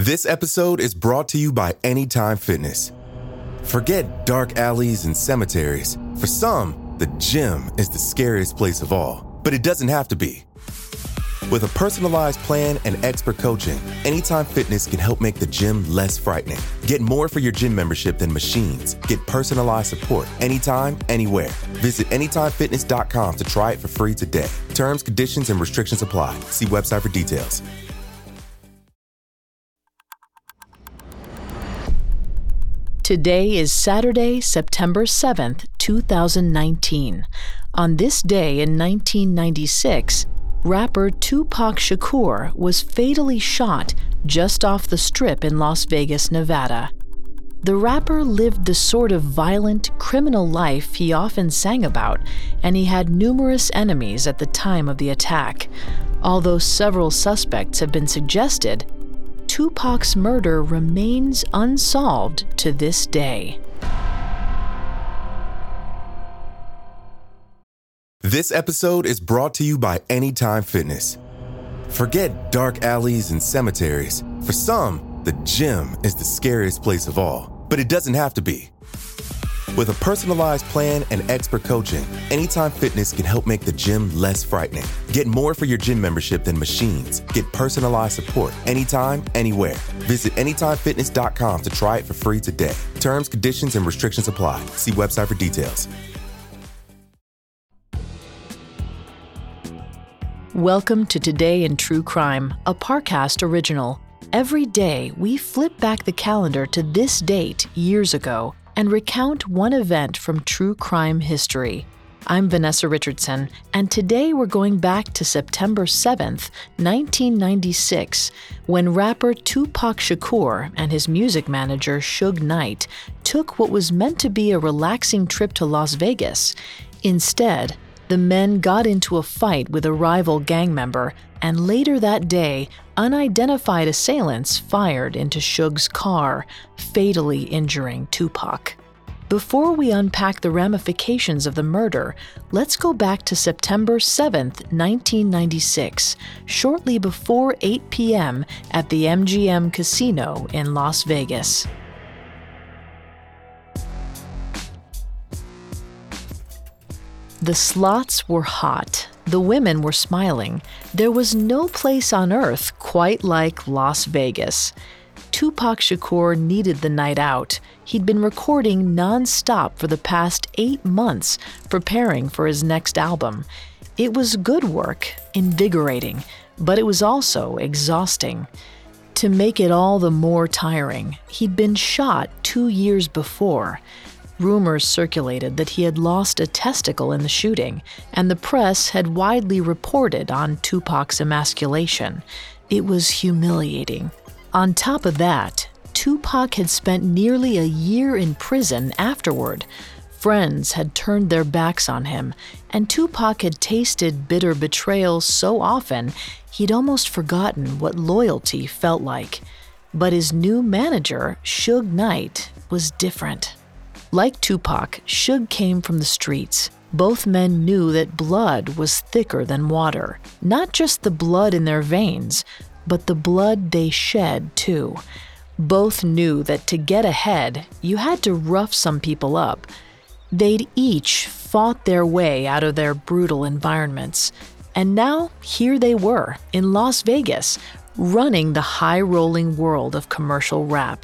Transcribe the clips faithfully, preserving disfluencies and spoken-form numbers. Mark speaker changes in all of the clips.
Speaker 1: This episode is brought to you by Anytime Fitness. Forget dark alleys and cemeteries. For some, the gym is the scariest place of all, but it doesn't have to be. With a personalized plan and expert coaching, Anytime Fitness can help make the gym less frightening. Get more for your gym membership than machines. Get personalized support anytime, anywhere. Visit anytime fitness dot com to try it for free today. Terms, conditions, and restrictions apply. See website for details.
Speaker 2: Today is Saturday, September seventh, two thousand nineteen. On this day in nineteen ninety-six, rapper Tupac Shakur was fatally shot just off the Strip in Las Vegas, Nevada. The rapper lived the sort of violent, criminal life he often sang about, and he had numerous enemies at the time of the attack. Although several suspects have been suggested, Tupac's murder remains unsolved to this day.
Speaker 1: This episode is brought to you by Anytime Fitness. Forget dark alleys and cemeteries. For some, the gym is the scariest place of all, but it doesn't have to be. With a personalized plan and expert coaching, Anytime Fitness can help make the gym less frightening. Get more for your gym membership than machines. Get personalized support anytime, anywhere. Visit anytime fitness dot com to try it for free today. Terms, conditions, and restrictions apply. See website for details.
Speaker 2: Welcome to Today in True Crime, a Parcast original. Every day, we flip back the calendar to this date years ago and recount one event from true crime history. I'm Vanessa Richardson, and today we're going back to September seventh, nineteen ninety-six, when rapper Tupac Shakur and his music manager Suge Knight took what was meant to be a relaxing trip to Las Vegas. Instead, the men got into a fight with a rival gang member, and later that day, unidentified assailants fired into Suge's car, fatally injuring Tupac. Before we unpack the ramifications of the murder, let's go back to September seventh, nineteen ninety-six, shortly before eight p.m. at the M G M Casino in Las Vegas. The slots were hot. The women were smiling. There was no place on earth quite like Las Vegas. Tupac Shakur needed the night out. He'd been recording non-stop for the past eight months, preparing for his next album. It was good work, invigorating, but it was also exhausting. To make it all the more tiring, he'd been shot two years before. Rumors circulated that he had lost a testicle in the shooting, and the press had widely reported on Tupac's emasculation. It was humiliating. On top of that, Tupac had spent nearly a year in prison afterward. Friends had turned their backs on him, and Tupac had tasted bitter betrayal so often he'd almost forgotten what loyalty felt like. But his new manager, Suge Knight, was different. Like Tupac, Suge came from the streets. Both men knew that blood was thicker than water. Not just the blood in their veins, but the blood they shed too. Both knew that to get ahead, you had to rough some people up. They'd each fought their way out of their brutal environments. And now, here they were, in Las Vegas, running the high-rolling world of commercial rap.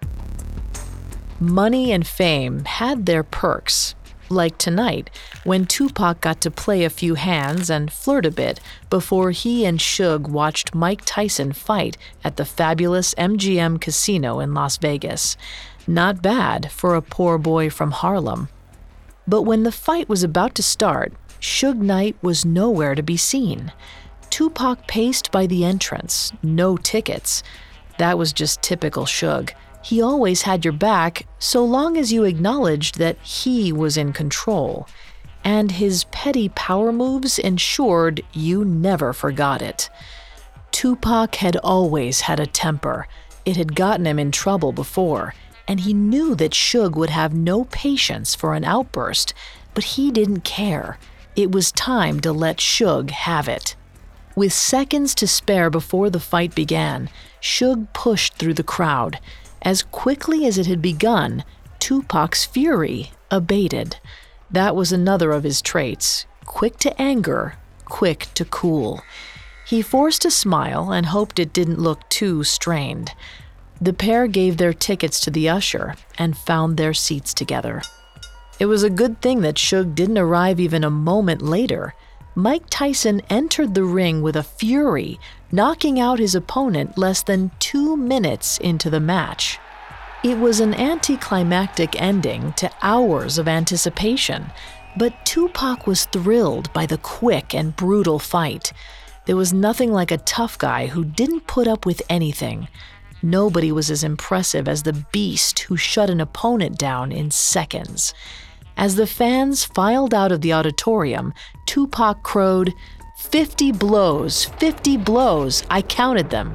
Speaker 2: Money and fame had their perks, like tonight, when Tupac got to play a few hands and flirt a bit before he and Suge watched Mike Tyson fight at the fabulous M G M Casino in Las Vegas. Not bad for a poor boy from Harlem. But when the fight was about to start, Suge Knight was nowhere to be seen. Tupac paced by the entrance, no tickets. That was just typical Suge. He always had your back so long as you acknowledged that he was in control. And his petty power moves ensured you never forgot it. Tupac had always had a temper. It had gotten him in trouble before, and he knew that Suge would have no patience for an outburst, but he didn't care. It was time to let Suge have it. With seconds to spare before the fight began, Suge pushed through the crowd. As quickly as it had begun, Tupac's fury abated. That was another of his traits: quick to anger, quick to cool. He forced a smile and hoped it didn't look too strained. The pair gave their tickets to the usher and found their seats together. It was a good thing that Suge didn't arrive even a moment later. Mike Tyson entered the ring with a fury, knocking out his opponent less than two minutes into the match. It was an anticlimactic ending to hours of anticipation, but Tupac was thrilled by the quick and brutal fight. There was nothing like a tough guy who didn't put up with anything. Nobody was as impressive as the beast who shut an opponent down in seconds. As the fans filed out of the auditorium, Tupac crowed, "Fifty blows, fifty blows, I counted them."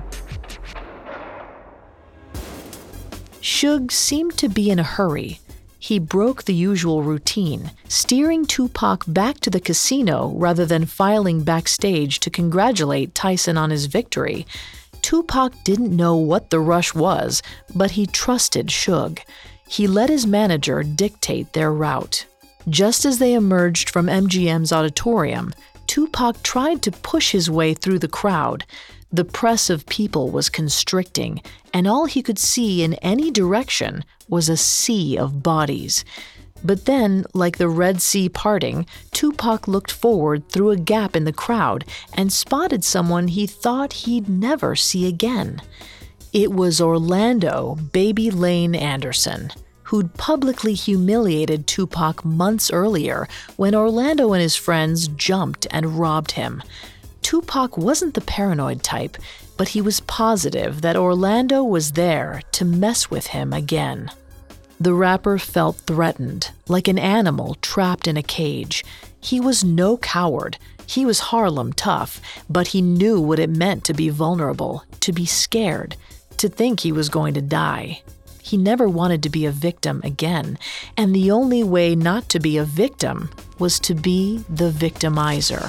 Speaker 2: Suge seemed to be in a hurry. He broke the usual routine, steering Tupac back to the casino rather than filing backstage to congratulate Tyson on his victory. Tupac didn't know what the rush was, but he trusted Suge. He let his manager dictate their route. Just as they emerged from M G M's auditorium, Tupac tried to push his way through the crowd. The press of people was constricting, and all he could see in any direction was a sea of bodies. But then, like the Red Sea parting, Tupac looked forward through a gap in the crowd and spotted someone he thought he'd never see again. It was Orlando "Baby Lane" Anderson, who'd publicly humiliated Tupac months earlier when Orlando and his friends jumped and robbed him. Tupac wasn't the paranoid type, but he was positive that Orlando was there to mess with him again. The rapper felt threatened, like an animal trapped in a cage. He was no coward. He was Harlem tough, but he knew what it meant to be vulnerable, to be scared, to think he was going to die. He never wanted to be a victim again, and the only way not to be a victim was to be the victimizer.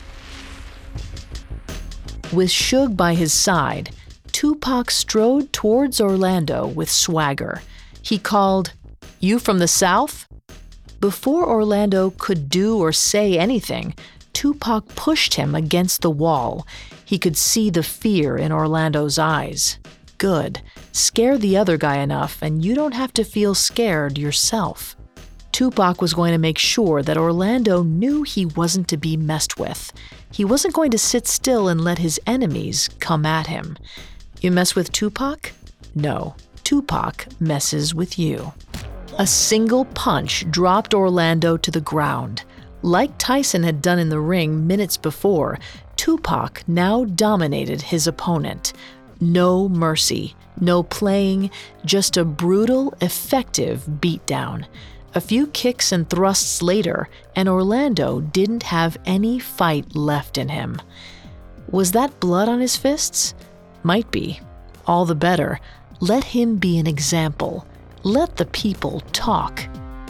Speaker 2: With Suge by his side, Tupac strode towards Orlando with swagger. He called, "You from the South?" Before Orlando could do or say anything, Tupac pushed him against the wall. He could see the fear in Orlando's eyes. Good. Scare the other guy enough, and you don't have to feel scared yourself. Tupac was going to make sure that Orlando knew he wasn't to be messed with. He wasn't going to sit still and let his enemies come at him. You mess with Tupac? No, Tupac messes with you. A single punch dropped Orlando to the ground. Like Tyson had done in the ring minutes before, Tupac now dominated his opponent. No mercy, no playing, just a brutal, effective beatdown. A few kicks and thrusts later, and Orlando didn't have any fight left in him. Was that blood on his fists? Might be. All the better. Let him be an example. Let the people talk.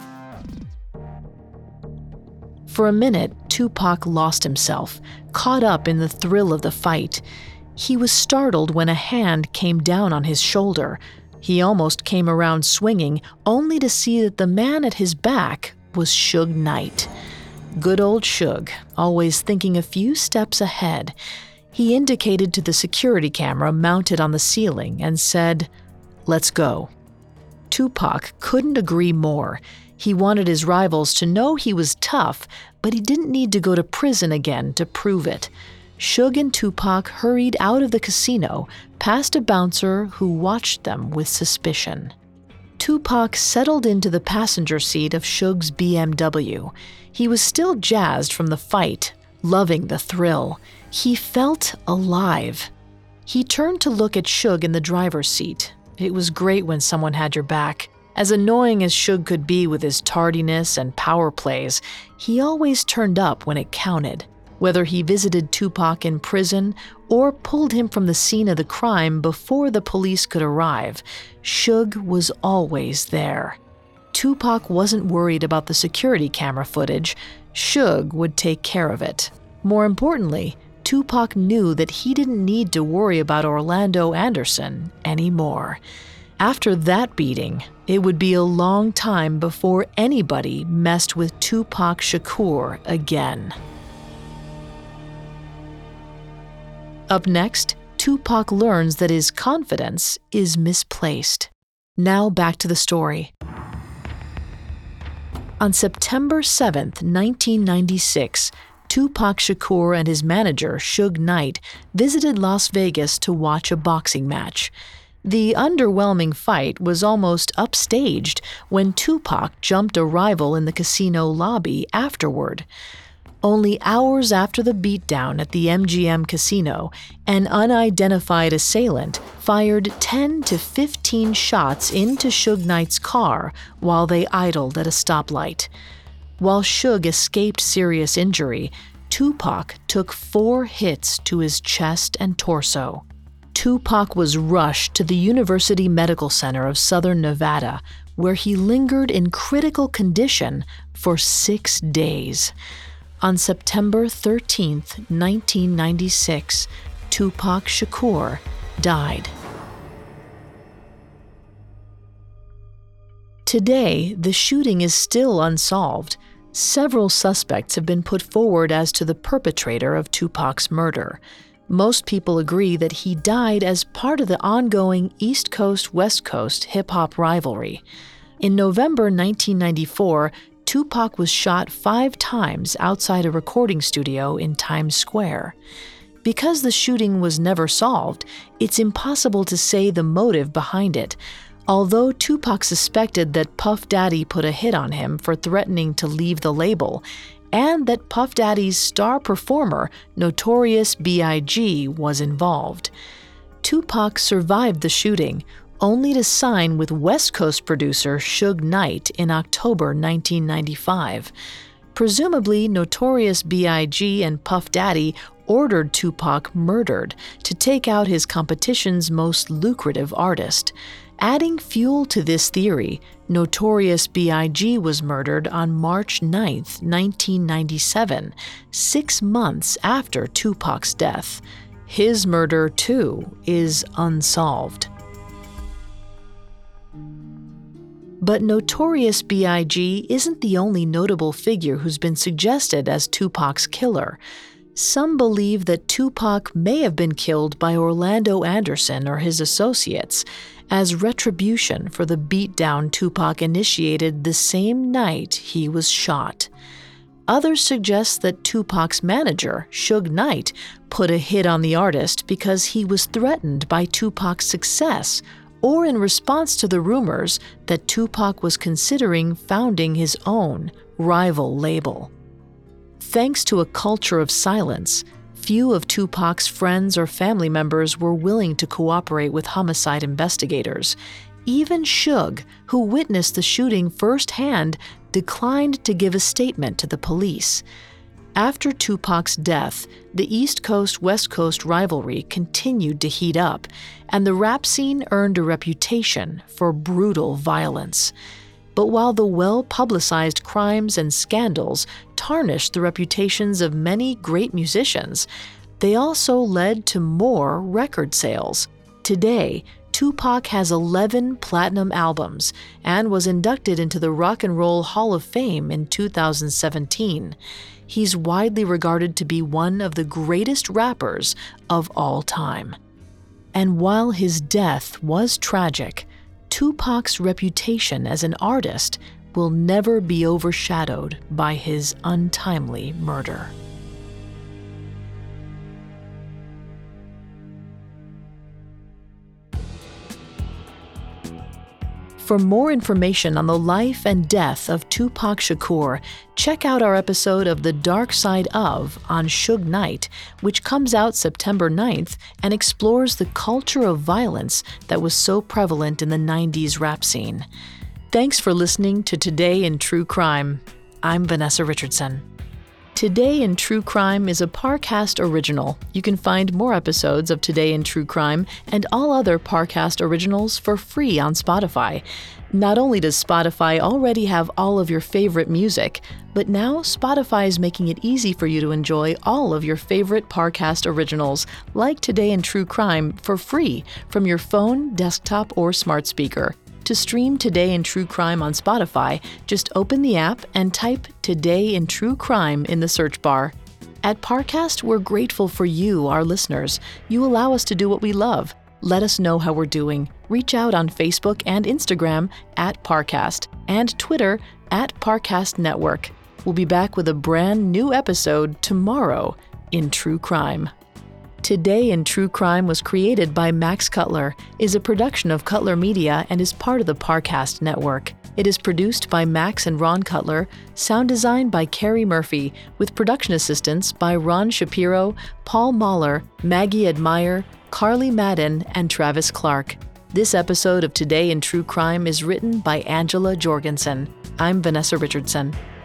Speaker 2: For a minute, Tupac lost himself, caught up in the thrill of the fight. He was startled when a hand came down on his shoulder. He almost came around swinging, only to see that the man at his back was Suge Knight. Good old Suge, always thinking a few steps ahead. He indicated to the security camera mounted on the ceiling and said, "Let's go." Tupac couldn't agree more. He wanted his rivals to know he was tough, but he didn't need to go to prison again to prove it. Suge and Tupac hurried out of the casino, past a bouncer who watched them with suspicion. Tupac settled into the passenger seat of Suge's B M W. He was still jazzed from the fight, loving the thrill. He felt alive. He turned to look at Suge in the driver's seat. It was great when someone had your back. As annoying as Suge could be with his tardiness and power plays, he always turned up when it counted. Whether he visited Tupac in prison or pulled him from the scene of the crime before the police could arrive, Suge was always there. Tupac wasn't worried about the security camera footage. Suge would take care of it. More importantly, Tupac knew that he didn't need to worry about Orlando Anderson anymore. After that beating, it would be a long time before anybody messed with Tupac Shakur again. Up next, Tupac learns that his confidence is misplaced. Now back to the story. On September seventh, nineteen ninety-six, Tupac Shakur and his manager, Suge Knight, visited Las Vegas to watch a boxing match. The underwhelming fight was almost upstaged when Tupac jumped a rival in the casino lobby afterward. Only hours after the beatdown at the M G M casino, an unidentified assailant fired ten to fifteen shots into Suge Knight's car while they idled at a stoplight. While Suge escaped serious injury, Tupac took four hits to his chest and torso. Tupac was rushed to the University Medical Center of Southern Nevada, where he lingered in critical condition for six days. On September thirteenth, nineteen ninety-six, Tupac Shakur died. Today, the shooting is still unsolved. Several suspects have been put forward as to the perpetrator of Tupac's murder. Most people agree that he died as part of the ongoing East Coast-West Coast hip-hop rivalry. In November nineteen ninety-four, Tupac was shot five times outside a recording studio in Times Square. Because the shooting was never solved, it's impossible to say the motive behind it, although Tupac suspected that Puff Daddy put a hit on him for threatening to leave the label, and that Puff Daddy's star performer, Notorious B I G, was involved. Tupac survived the shooting, only to sign with West Coast producer Suge Knight in October nineteen ninety-five. Presumably, Notorious B I G and Puff Daddy ordered Tupac murdered to take out his competition's most lucrative artist. Adding fuel to this theory, Notorious B I G was murdered on March ninth, nineteen ninety-seven, six months after Tupac's death. His murder, too, is unsolved. But Notorious B I G isn't the only notable figure who's been suggested as Tupac's killer. Some believe that Tupac may have been killed by Orlando Anderson or his associates as retribution for the beatdown Tupac initiated the same night he was shot. Others suggest that Tupac's manager, Suge Knight, put a hit on the artist because he was threatened by Tupac's success, or in response to the rumors that Tupac was considering founding his own rival label. Thanks to a culture of silence, few of Tupac's friends or family members were willing to cooperate with homicide investigators. Even Suge, who witnessed the shooting firsthand, declined to give a statement to the police. After Tupac's death, the East Coast-West Coast rivalry continued to heat up, and the rap scene earned a reputation for brutal violence. But while the well-publicized crimes and scandals tarnished the reputations of many great musicians, they also led to more record sales. Today, Tupac has eleven platinum albums and was inducted into the Rock and Roll Hall of Fame in two thousand seventeen. He's widely regarded to be one of the greatest rappers of all time. And while his death was tragic, Tupac's reputation as an artist will never be overshadowed by his untimely murder. For more information on the life and death of Tupac Shakur, check out our episode of The Dark Side Of on Suge Knight, which comes out September ninth and explores the culture of violence that was so prevalent in the nineties rap scene. Thanks for listening to Today in True Crime. I'm Vanessa Richardson. Today in True Crime is a Parcast original. You can find more episodes of Today in True Crime and all other Parcast originals for free on Spotify. Not only does Spotify already have all of your favorite music, but now Spotify is making it easy for you to enjoy all of your favorite Parcast originals, like Today in True Crime, for free from your phone, desktop, or smart speaker. To stream Today in True Crime on Spotify, just open the app and type Today in True Crime in the search bar. At Parcast, we're grateful for you, our listeners. You allow us to do what we love. Let us know how we're doing. Reach out on Facebook and Instagram at Parcast and Twitter at Parcast Network. We'll be back with a brand new episode tomorrow in True Crime. Today in True Crime was created by Max Cutler, is a production of Cutler Media, and is part of the Parcast Network. It is produced by Max and Ron Cutler, sound design by Carrie Murphy, with production assistance by Ron Shapiro, Paul Mahler, Maggie Admire, Carly Madden, and Travis Clark. This episode of Today in True Crime is written by Angela Jorgensen. I'm Vanessa Richardson.